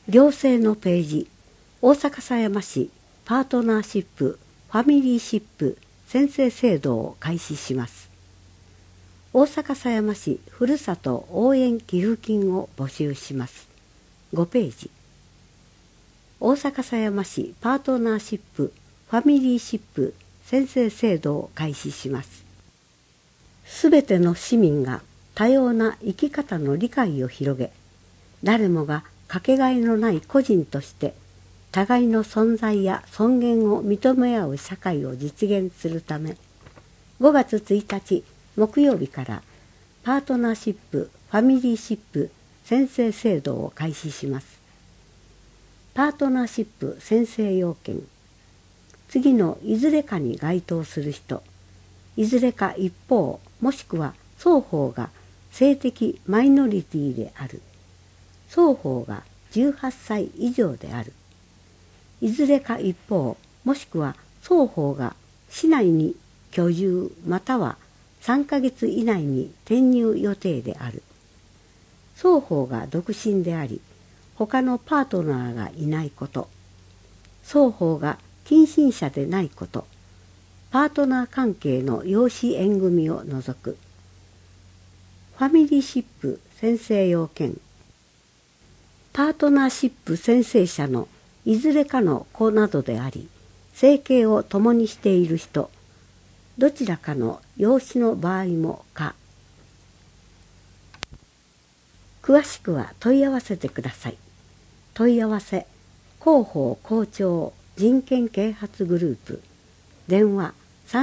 行政のページ、大阪狭山市パートナーシップファミリーシップ宣誓制度を開始します。大阪狭山市ふるさと応援寄付金を募集します。5ページ。大阪狭山市パートナーシップファミリーシップ宣誓制度を開始します。すべての市民が多様な生き方の理解を広げ、誰もがかけがえのない個人として互いの存在や尊厳を認め合う社会を実現するため、5月1日木曜日からパートナーシップファミリーシップ宣誓制度を開始します。パートナーシップ宣誓要件。次のいずれかに該当する人、いずれか一方もしくは双方が性的マイノリティである、双方が18歳以上である、いずれか一方もしくは双方が市内に居住または3ヶ月以内に転入予定である、双方が独身であり他のパートナーがいないこと、双方が近親者でないこと、パートナー関係の養子縁組を除く。ファミリーシップ宣誓要件。パートナーシップ宣誓者のいずれかの子などであり、生計を共にしている人、どちらかの養子の場合も可。詳しくは問い合わせてください。問い合わせ、広報校長人権啓発グループ、電話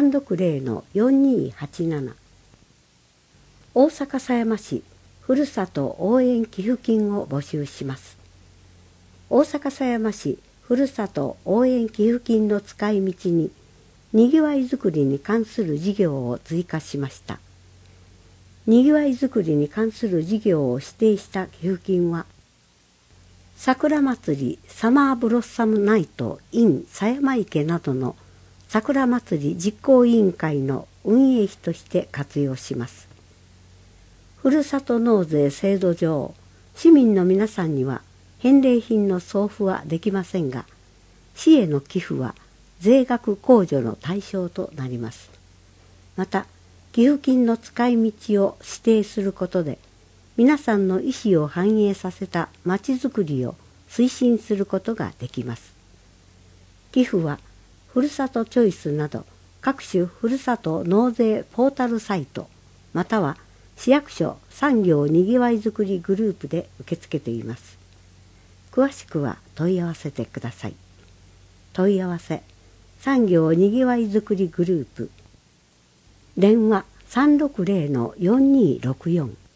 360-4287。大阪狭山市ふるさと応援寄付金を募集します。大阪狭山市ふるさと応援寄付金の使い道に、にぎわいづくりに関する事業を追加しました。にぎわいづくりに関する事業を指定した寄付金は、桜祭りサマーブロッサムナイト in 狭山池などの桜祭り実行委員会の運営費として活用します。ふるさと納税制度上、市民の皆さんには返礼品の送付はできませんが、市への寄付は税額控除の対象となります。また、寄付金の使い道を指定することで、皆さんの意思を反映させたまちづくりを推進することができます。寄付は、ふるさとチョイスなど各種ふるさと納税ポータルサイト、または市役所産業にぎわいづくりグループで受け付けています。詳しくは問い合わせてください。問い合わせ、産業にぎわいづくりグループ、電話360-4264。